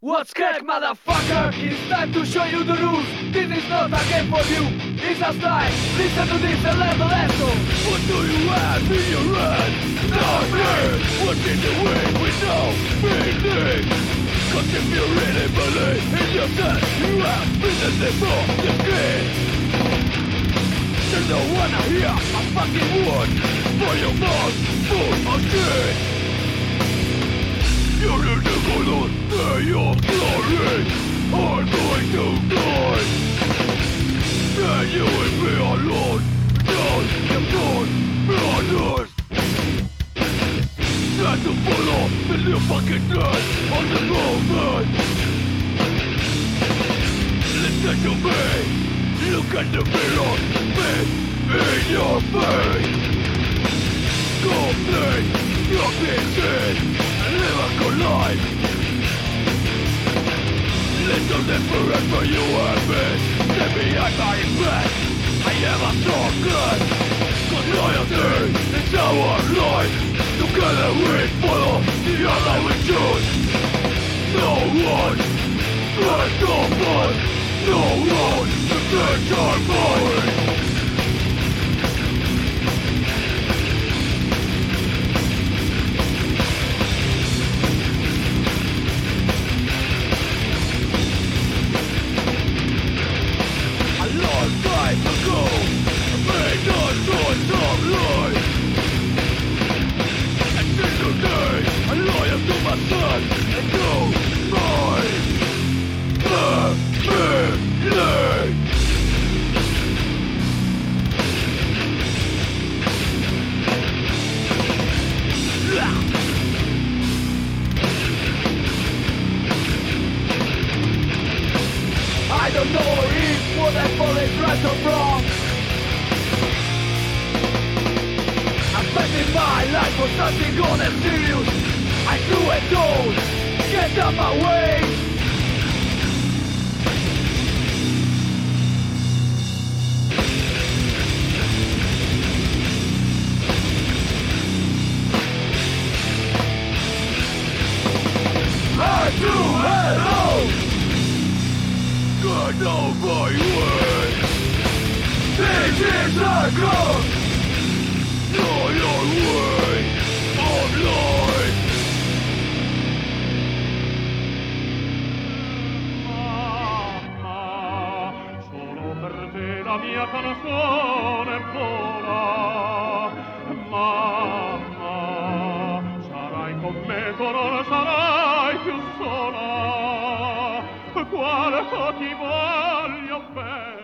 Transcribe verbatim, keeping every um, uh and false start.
What's crack, motherfucker? It's time to show you the rules. This is not a game for you, it's a style. Listen to this and learn the lesson. What do you have in your hand? Nothing! What's in the way with no meaning? Cause if you really believe in yourself, you have business before the skin. There's no one to hear a fucking word for your mouth full of shit. You're in the color, they're your glory. I'm going to die. Then you will be alone. Down the road, be honest. Time to follow the new fucking death on the moment. Listen to me. Look at the mirror, me in your face. Complete your pieces and live a good life. Little different for you and me. Stay behind my back. I am a strong good. Cause loyalty is our life. Together we follow the other we choose. No one but no one. No one to change our mind. Time ago, I made a choice of life. And till today, I'm loyal to my son and to my family. I don't know if what I call is right or wrong. I'm spending my life for something honest serious. I do and don't get out my way. I do and don't get out my way. This is a ghost. Know your way of life. Mamma, solo per te la mia canzone vola. Mamma, sarai con me, tu non sarai più sola. Quale ti voglio bene.